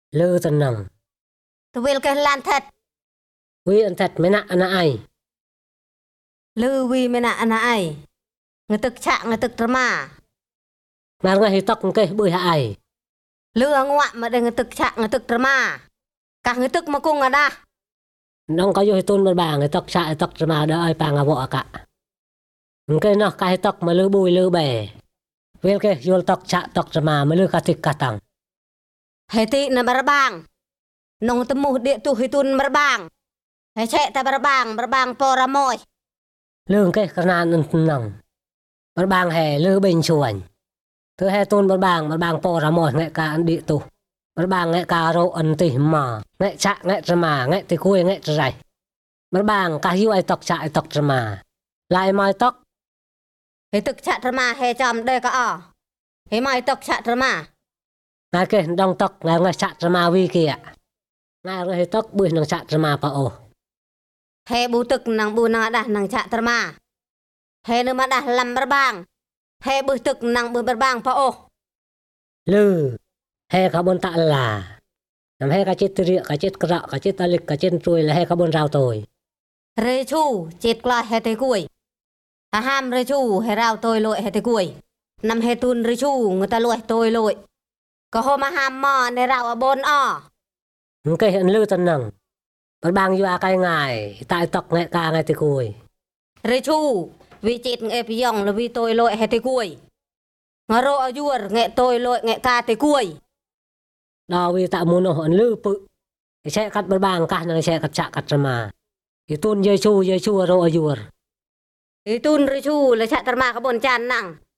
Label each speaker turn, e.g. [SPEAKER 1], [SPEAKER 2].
[SPEAKER 1] lư tân nằng
[SPEAKER 2] tu wil ke lan thật
[SPEAKER 1] vi ăn thật mấy nạ ana ai
[SPEAKER 2] lư vi mena ana ai người tức chạ người tức drama
[SPEAKER 1] ngar ngay hi tóc cái bưởi hạ ai
[SPEAKER 2] lư ngoạ mà đây người tức chạ người tức drama cả người tức mà cùng ở đây
[SPEAKER 1] nông có vô hi tôn bà người tóc chạ tóc mà đỡ ai pang vợ cả cái nó cái tóc mà lư bùi lư bè vil cái vô tóc chạ tóc mà mới lư cả thịt cả tầng
[SPEAKER 2] hệ tị là barbang nông tâm mù địa tu hi tôn barbang hệ chạy ta barbang pora môi
[SPEAKER 1] lư cái nan nằng bang hè lư bình chuồn thứ hai tôn bang po ra mồi nghệ ca ăn địa tu bang nghệ ca rô ăn tỉ mà nghệ chạ nghệ mà nghệ tỉ cùi nghệ rải bang ca hiu ai tóc chạ ai tóc mà lại mai tóc
[SPEAKER 2] hệ tức chạ drama hệ chầm đây cả ở hệ mai tóc chạ drama
[SPEAKER 1] ngay cái đông tóc ngay chạ mà vi kìa ngay cái tóc bưởi nằng chạ mà pa ô
[SPEAKER 2] hệ bù tức nằng bù nằng đã nằng chạ drama hệ nữa mà đã làm barbang hệ bù tức nằng bù barbang pa ô
[SPEAKER 1] lư he cả bọn tạ là làm he cả chết rịa cả chết cọ cả chết ta lịch cả chết trôi là he cả bọn rau tồi
[SPEAKER 2] rê chu chết qua hệ tê cuối ham rê chu hệ rau tôi lội hệ tê cuối nằm hệ tun rê chu người ta lội tôi lội có hôm mà ham mò này rau ở bồn o
[SPEAKER 1] cái hiện lư tân nằng bang vô cái ngày tại tóc nghệ ca ngày tê cùi
[SPEAKER 2] rê chu vì chết nghệ pi dòng là vì tôi lội hệ tê cuối ngõ rô ở duor nghệ tôi lội nghệ ca tê cuối
[SPEAKER 1] đó vì tạo muốn hòn lư bự sẽ cắt bang cả nó sẽ cắt chạ cắt mà thì tôn dây chu rô ở duor
[SPEAKER 2] tun rê chu là chạ tơ ma cái bồn chan nặng